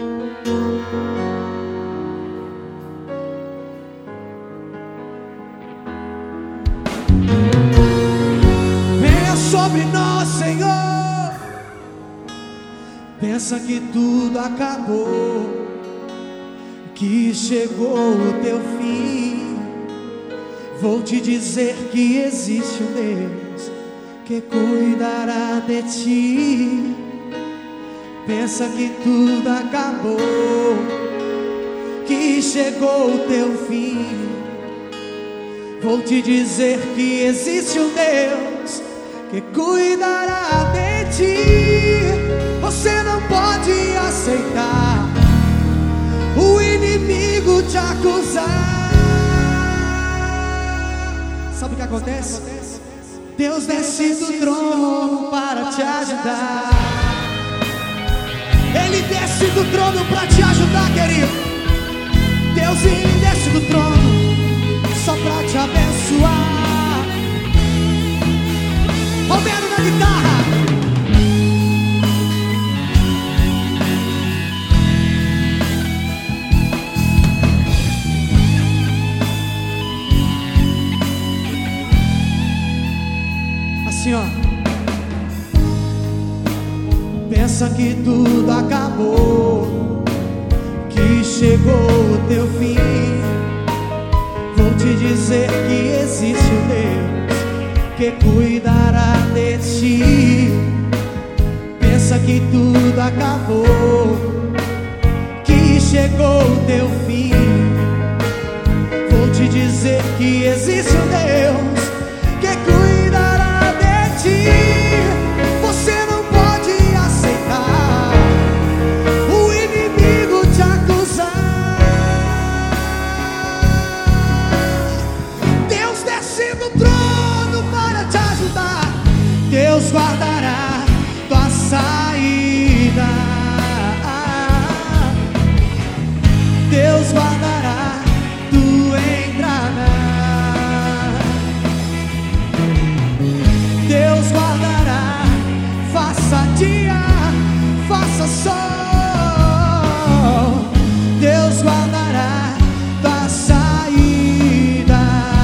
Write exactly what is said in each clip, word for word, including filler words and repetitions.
Venha sobre nós, Senhor. Pensa que tudo acabou, que chegou o teu fim. Vou te dizer que existe um Deus que cuidará de ti. Pensa que tudo acabou, que chegou o teu fim. Vou te dizer que existe um Deus que cuidará de ti. Você não pode aceitar o inimigo te acusar. Sabe o que acontece? Deus desce do trono para te ajudar. Ele desce do trono para te ajudar, querido. Deus desce do trono só para te abençoar. Romero na guitarra. Assim, ó. Pensa que tudo acabou, que chegou o teu fim. Vou te dizer que existe um Deus que cuidará de ti. Pensa que tudo acabou, que chegou o teu fim. Vou te dizer que existe um Deus que cuidará de ti. Você não pode aceitar o inimigo te acusar. Deus desce do trono para te ajudar. Deus guardará tua saída. Deus guardará tua entrada. Deus guardará, faça dia, faça sol. Deus guardará tua saída.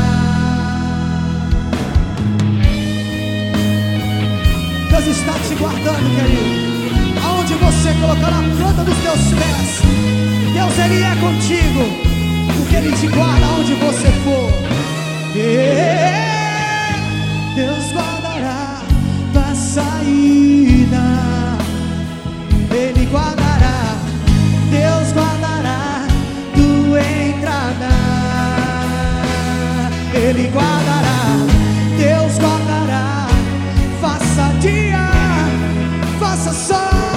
Deus está te guardando, querido. Aonde você colocar a planta dos teus pés, Deus, Ele é contigo, porque Ele te guarda aonde você for. Yeah. Deus guardará tua saída. Ele guardará, Deus guardará tua entrada. Ele guardará, Deus guardará, faça dia, faça sol.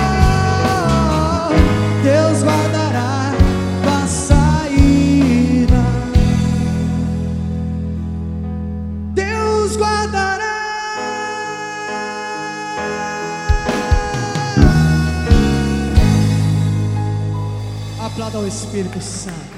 Deus guardará tua saída. Deus guardará. Aplauda ao Espírito Santo.